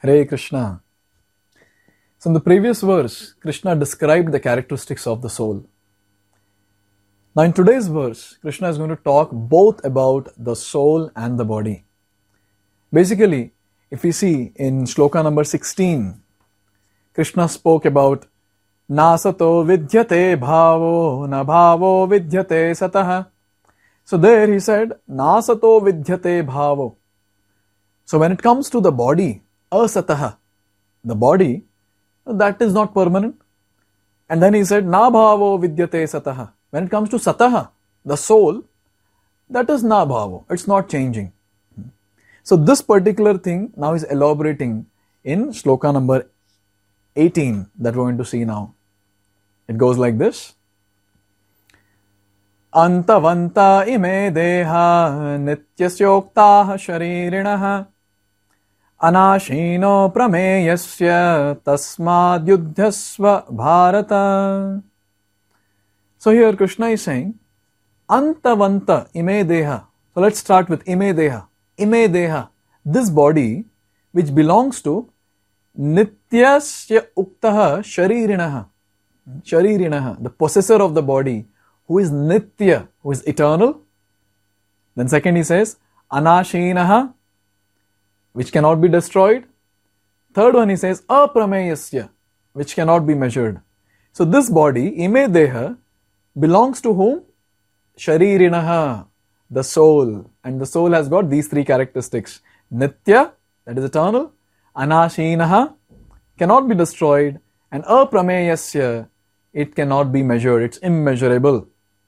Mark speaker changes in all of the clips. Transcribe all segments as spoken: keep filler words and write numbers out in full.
Speaker 1: Hare Krishna. So in the previous verse, Krishna described the characteristics of the soul. Now in today's verse, Krishna is going to talk both about the soul and the body. Basically, if we see in shloka number sixteen, Krishna spoke about Nasato vidyate bhavo na bhavo vidyate satah. So there he said Nasato vidyate bhavo. So when it comes to the body, asatah, the body, that is not permanent. And then he said na bhavo vidyate satah. When it comes to satah, the soul, that is na bhavo. It's not changing. So this particular thing now is elaborating in shloka number eighteen that we're going to see now. It goes like this. Antavanta ime deha nityasyoktaha sharirinaha anashino prameyasya tasmad yudhyasva bharata. So here Krishna is saying Antavanta ime deha. So let's start with ime deha. Ime deha. This body which belongs to Nityasya uktaha sharirinaha. Sharirinaha, the possessor of the body, who is Nitya, who is eternal. Then second he says, Anashinaha, which cannot be destroyed. Third one he says, Aprameyasya, which cannot be measured. So this body, Ime Deha, belongs to whom? Sharirinaha, the soul. And the soul has got these three characteristics. Nitya, that is eternal. Anashinaha, cannot be destroyed. And Aprameyasya, it cannot be measured, it's immeasurable.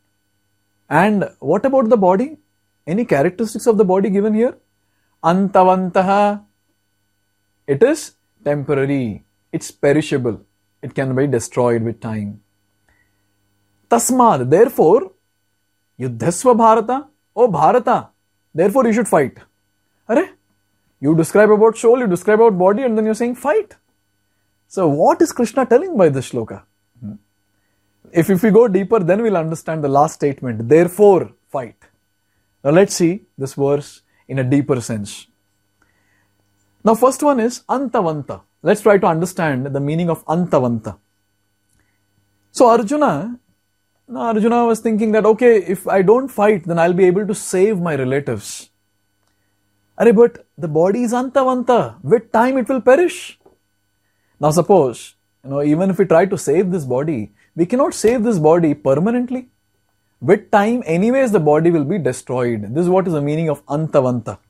Speaker 1: And what about the body? Any characteristics of the body given here? Antavantaha, it is temporary, it's perishable, it can be destroyed with time. Tasmad, therefore, Yudhyasva Bharata, oh Bharata, therefore you should fight. Arre, you describe about soul, you describe about body, and then you're saying fight. So what is Krishna telling by this shloka? If, if we go deeper, then we'll understand the last statement. Therefore, fight. Now let's see this verse in a deeper sense. Now first one is Antavanta. Let's try to understand the meaning of Antavanta. So Arjuna, now Arjuna was thinking that, okay, if I don't fight, then I'll be able to save my relatives. Arre, but the body is Antavanta. With time it will perish. Now suppose, you know, even if we try to save this body, we cannot save this body permanently. With time, anyways, the body will be destroyed. This is what is the meaning of Antavanta.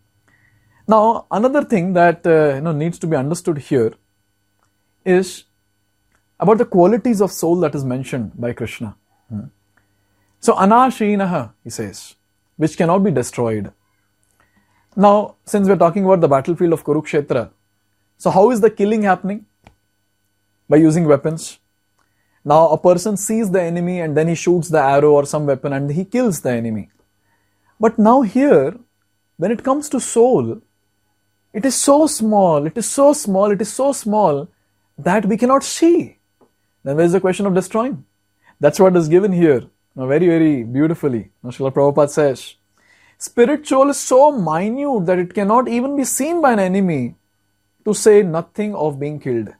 Speaker 1: Now, another thing that uh, you know needs to be understood here is about the qualities of soul that is mentioned by Krishna. So, Anashinaha, he says, which cannot be destroyed. Now, since we are talking about the battlefield of Kurukshetra, so how is the killing happening? By using weapons. Now a person sees the enemy and then he shoots the arrow or some weapon and he kills the enemy. But now here, when it comes to soul, it is so small, it is so small, it is so small that we cannot see. Then where is the question of destroying? That's what is given here. Now very, very beautifully. Now Srila Prabhupada says, spirit soul is so minute that it cannot even be seen by an enemy, to say nothing of being killed.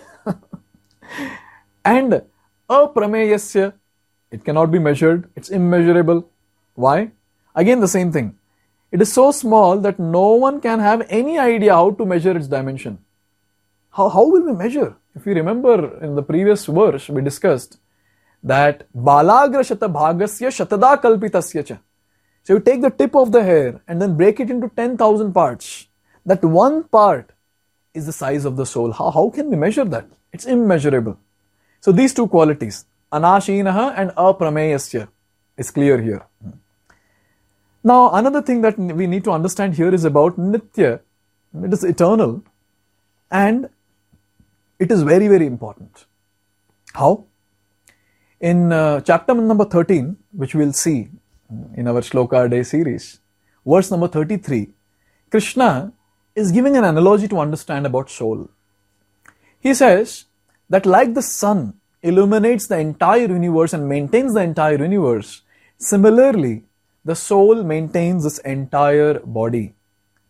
Speaker 1: And aprameyasya, it cannot be measured, it's immeasurable. Why? Again the same thing. It is so small that no one can have any idea how to measure its dimension. How, how will we measure? If you remember in the previous verse, we discussed that balagra shata bhagasya shatada kalpitasya cha. So you take the tip of the hair and then break it into ten thousand parts. That one part is the size of the soul. How, how can we measure that? It's immeasurable. So these two qualities, Anashinaha and Aprameyasya, is clear here. Now another thing that we need to understand here is about Nitya. It is eternal and it is very, very important. How? In uh, chapter number thirteen, which we will see in our Shloka Day series, verse number thirty-three, Krishna is giving an analogy to understand about soul. He says that like the sun illuminates the entire universe and maintains the entire universe, similarly, the soul maintains this entire body.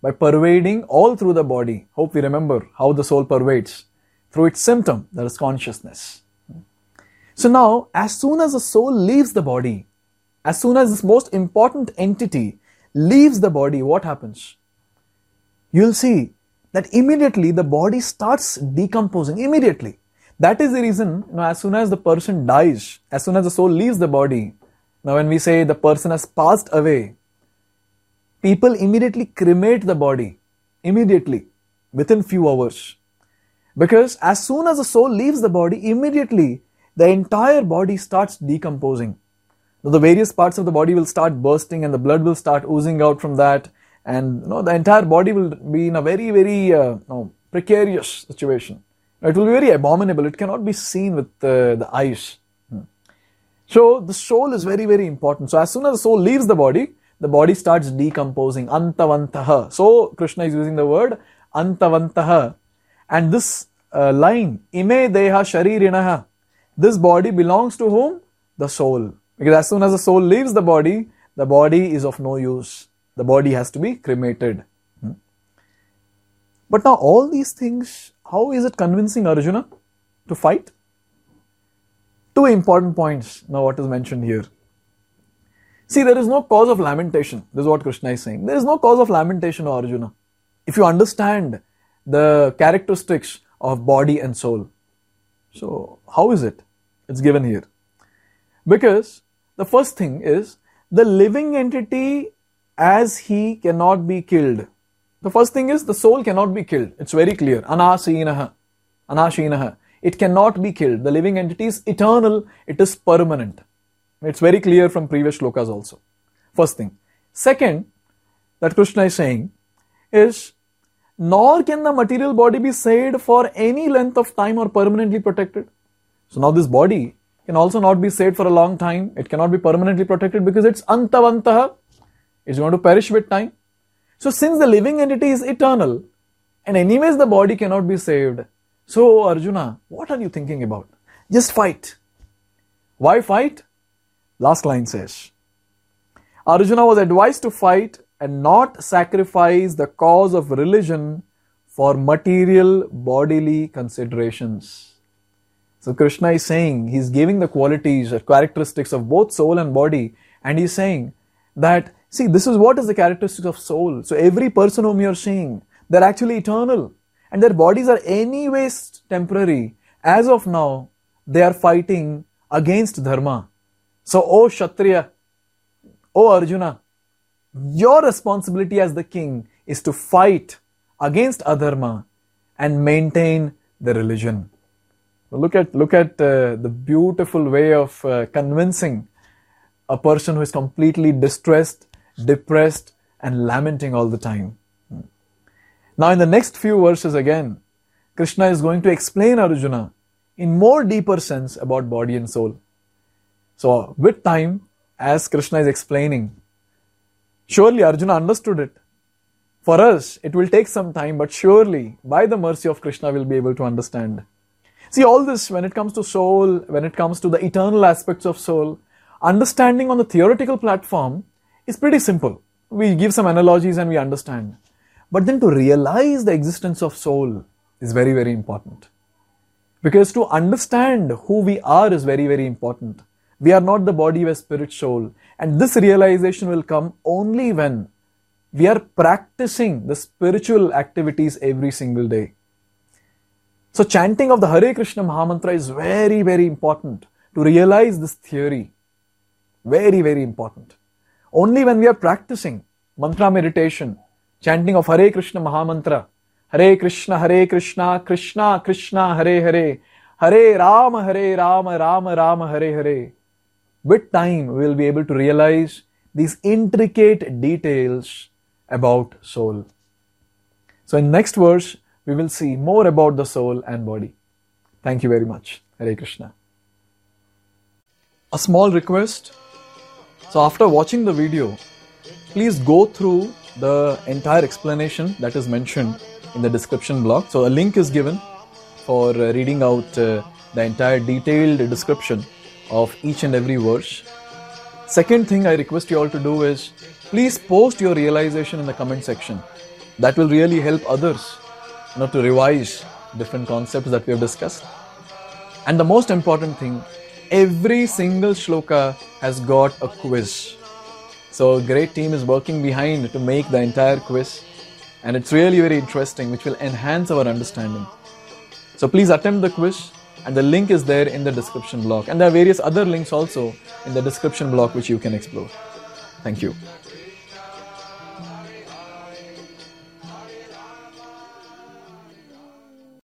Speaker 1: by pervading all through the body. Hope we remember how the soul pervades through its symptom, that is consciousness. So now, as soon as the soul leaves the body, as soon as this most important entity leaves the body, what happens? You'll see that immediately the body starts decomposing, immediately. That is the reason, you know, as soon as the person dies, as soon as the soul leaves the body, now when we say the person has passed away, people immediately cremate the body, immediately, within few hours. Because as soon as the soul leaves the body, immediately the entire body starts decomposing. Now, the various parts of the body will start bursting and the blood will start oozing out from that, and you know, the entire body will be in a very, very uh, you know, precarious situation. It will be very abominable. It cannot be seen with uh, the eyes. Hmm. So the soul is very, very important. So as soon as the soul leaves the body, the body starts decomposing. Antavantaha. So Krishna is using the word Antavantaha. And this uh, line, Ime Deha Sharirinaha, this body belongs to whom? The soul. Because as soon as the soul leaves the body, the body is of no use. The body has to be cremated. Hmm. But now all these things, how is it convincing Arjuna to fight? Two important points now what is mentioned here. See, there is no cause of lamentation. This is what Krishna is saying. There is no cause of lamentation, O Arjuna. If you understand the characteristics of body and soul. So, how is it? It's given here. Because the first thing is, the living entity as he cannot be killed. The first thing is, the soul cannot be killed. It's very clear. Anasinaha. Anashinaha. It cannot be killed. The living entity is eternal. It is permanent. It's very clear from previous shlokas also. First thing. Second, that Krishna is saying is, nor can the material body be saved for any length of time or permanently protected. So now this body can also not be saved for a long time. It cannot be permanently protected because it's antavantaha. It's going to perish with time. So since the living entity is eternal, and anyways the body cannot be saved, so Arjuna, what are you thinking about? Just fight. Why fight? Last line says, Arjuna was advised to fight and not sacrifice the cause of religion for material bodily considerations. So Krishna is saying, he's giving the qualities or characteristics of both soul and body, and he's saying that, see, this is what is the characteristics of soul. So every person whom you're seeing, they're actually eternal, and their bodies are anyways temporary. As of now, they are fighting against dharma. So, O Kshatriya, O Arjuna, your responsibility as the king is to fight against adharma and maintain the religion. Look at, look at uh, the beautiful way of uh, convincing a person who is completely distressed, depressed, and lamenting all the time. Now in the next few verses again, Krishna is going to explain Arjuna in more deeper sense about body and soul. So with time, as Krishna is explaining, surely Arjuna understood it. For us, it will take some time, but surely by the mercy of Krishna we'll be able to understand. See, all this, when it comes to soul, when it comes to the eternal aspects of soul, understanding on the theoretical platform is pretty simple. We give some analogies and we understand. But then to realize the existence of soul is very, very important. Because to understand who we are is very, very important. We are not the body, we are spirit, soul. And this realization will come only when we are practicing the spiritual activities every single day. So chanting of the Hare Krishna Mahamantra is very, very important to realize this theory. Very, very important. Only when we are practicing mantra meditation, chanting of Hare Krishna Mahamantra, Hare Krishna, Hare Krishna, Krishna, Krishna, Hare Hare, Hare Rama, Hare Rama, Rama Rama, Hare Hare. With time, we will be able to realize these intricate details about soul. So in next verse, we will see more about the soul and body. Thank you very much. Hare Krishna. A small request. So after watching the video, please go through the entire explanation that is mentioned in the description block. So a link is given for uh, reading out uh, the entire detailed description of each and every verse. Second thing I request you all to do is, please post your realization in the comment section. That will really help others, you know, to revise different concepts that we have discussed. And the most important thing, every single shloka has got a quiz. So a great team is working behind to make the entire quiz, and it's really very interesting, which will enhance our understanding. So please attempt the quiz, and the link is there in the description block, and there are various other links also in the description block which you can explore. Thank you.